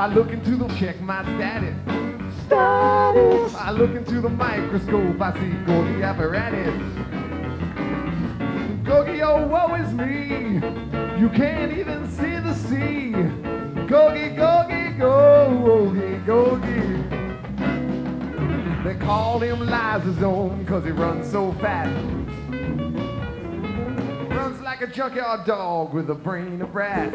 I look into the check my status. Status. I look into the microscope. I see Gorgie apparatus. Gorgie, oh, woe is me. You can't even see the sea. Gorgie, Gorgie, Gorgie, Gorgie. They call him Lysosome 'cause he runs so fast. Runs like a junkyard dog with a brain of brass.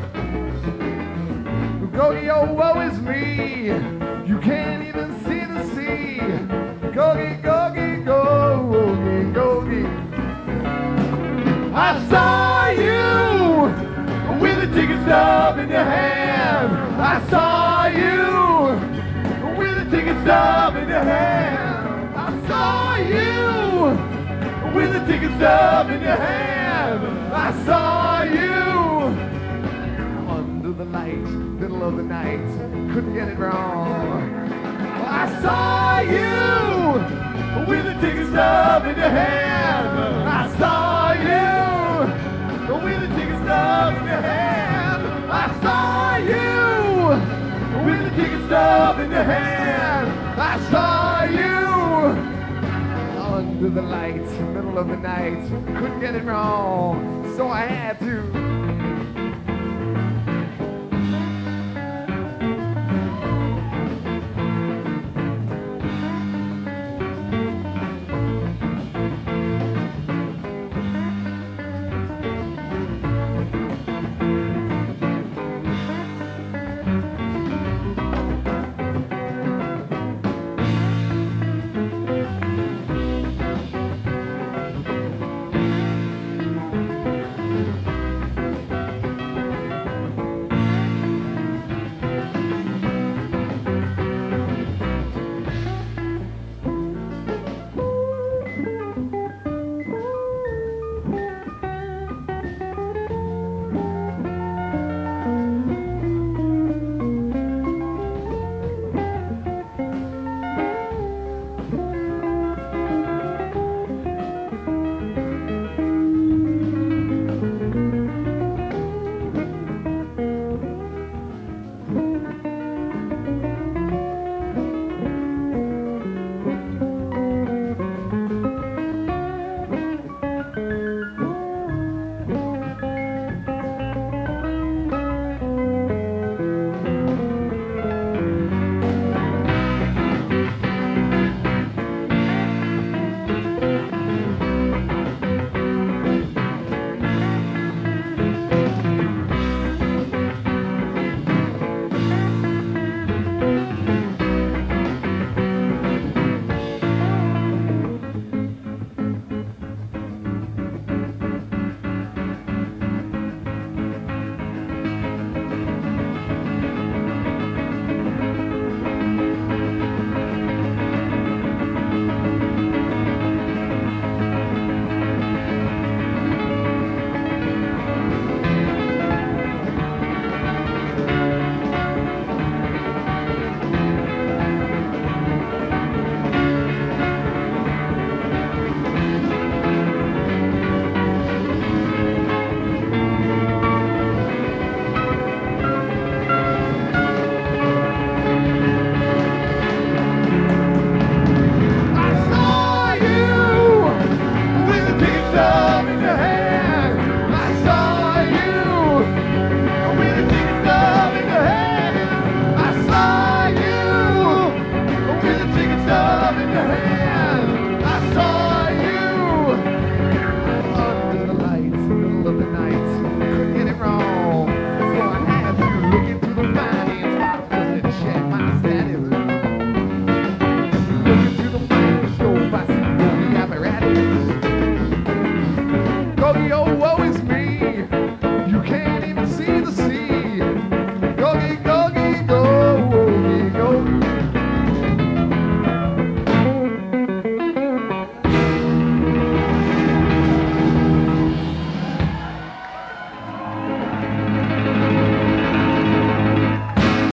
Gorgie, oh, woe is me. You can't even see the sea. Gorgie, Gorgie, Gorgie, Gorgie. I saw you with a ticket stub in your hand. I saw you with a ticket stub in your hand. I saw you with a ticket stub in your hand. I saw you under the light, middle of the night, couldn't get it wrong. I saw you with a ticket stub in your hand. I saw you with a ticket stub in your hand. I saw you with a ticket stub in your hand. I saw you under the lights, middle of the night, couldn't get it wrong, so I had to